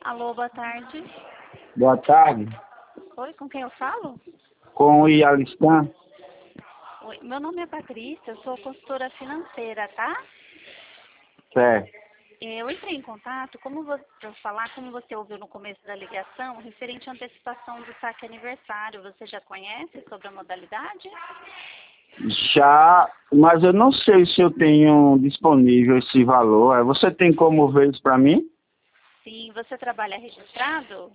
Alô, boa tarde. Boa tarde. Oi, com quem eu falo? Com o Ialistan? Oi, meu nome é Patrícia, eu sou consultora financeira, tá? Certo. Eu entrei em contato, para falar, como você ouviu no começo da ligação, referente à antecipação do saque aniversário. Você já conhece sobre a modalidade? Já, mas eu não sei se eu tenho disponível esse valor. Você tem como ver isso para mim? Sim, você trabalha registrado?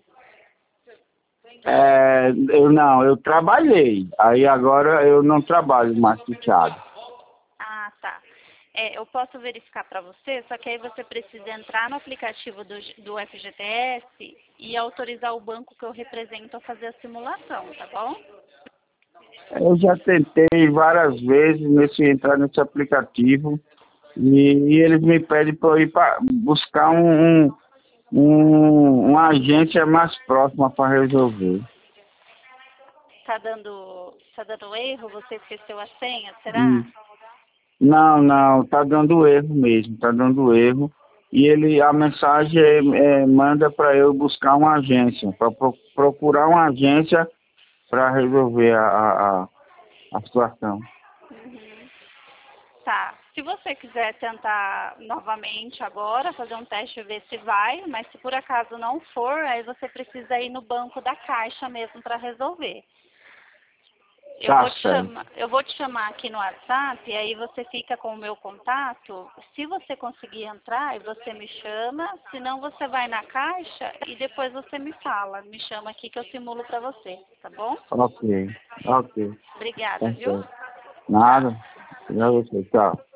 Eu trabalhei. Aí agora eu não trabalho mais fechado. Ah, tá. Eu posso verificar para você, só que aí você precisa entrar no aplicativo do FGTS e autorizar o banco que eu represento a fazer a simulação, tá bom? Eu já tentei várias vezes entrar nesse aplicativo e eles me pedem para eu ir buscar uma agência mais próxima para resolver. Tá dando erro? Você esqueceu a senha, será? Hum. Não, tá dando erro mesmo, tá dando erro. E a mensagem manda para eu buscar uma agência, para procurar uma agência para resolver a situação. Uhum. Tá. Se você quiser tentar novamente agora, fazer um teste e ver se vai, mas se por acaso não for, aí você precisa ir no banco da Caixa mesmo para resolver. Tá certo. Eu vou te chamar aqui no WhatsApp, e aí você fica com o meu contato. Se você conseguir entrar, aí você me chama, se não você vai na Caixa e depois você me fala. Me chama aqui que eu simulo para você, tá bom? Ok. Obrigada, Tá viu? certo. Tchau. Nada. Obrigado a você. Tchau.